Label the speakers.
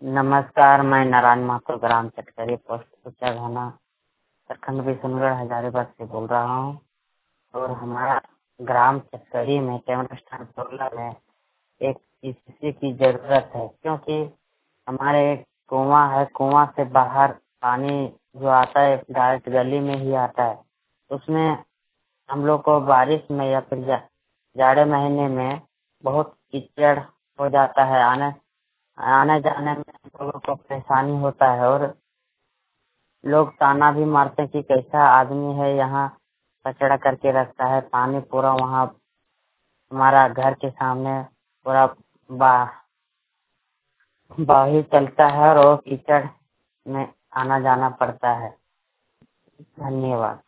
Speaker 1: नमस्कार, मैं नारायण महतो ग्राम चटकरी पोस्ट ऊंचा घाना प्रखंड बिशनगढ़ हजारीबाग से बोल रहा हूँ। और हमारा ग्राम चटकरी में टेमर स्थान सोलह में एक किसी की जरूरत है, क्योंकि हमारे एक कुआं है। कुआं से बाहर पानी जो आता है डायरेक्ट गली में ही आता है। उसमें हम लोग को बारिश में या फिर जाड़े महीने में बहुत कीचड़ हो जाता है। आने जाने में हम लोगों को परेशानी होता है और लोग ताना भी मारते हैं कि कैसा आदमी है, यहाँ कचरा करके रखता है। पानी पूरा वहाँ हमारा घर के सामने पूरा बाही चलता है और कीचड़ में आना जाना पड़ता है। धन्यवाद।